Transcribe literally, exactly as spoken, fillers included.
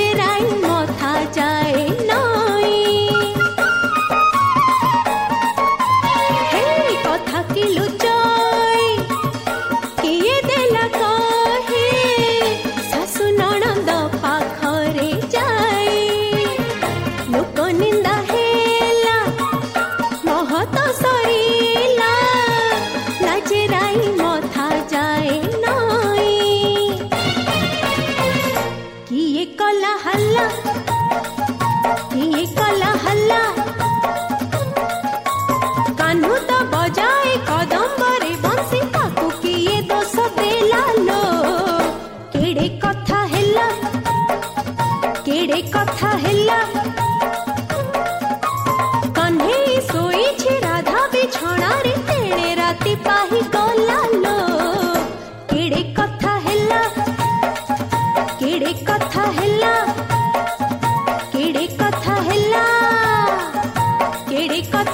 लाजेराई मथा जाए नई हे कथा की लुचाई किए देला कहे सासु नणंद पाखरे जाए लोक निंदा हेला महत सरीला लाजेराई मथा जाए नई किए कला हल्ला किए कला हल्ला कान्हू तो बजाए कदम्बरे बंसी ताकू किए दोष देला लो केड़े कथा हेला केड़े कथा हेला कन्हे सोई छे राधा बिछोना रे तेणे राति पाही गला लो केड़े कथा हेला केड़े कथा हेला केड़े कथा हेला केड़े कथा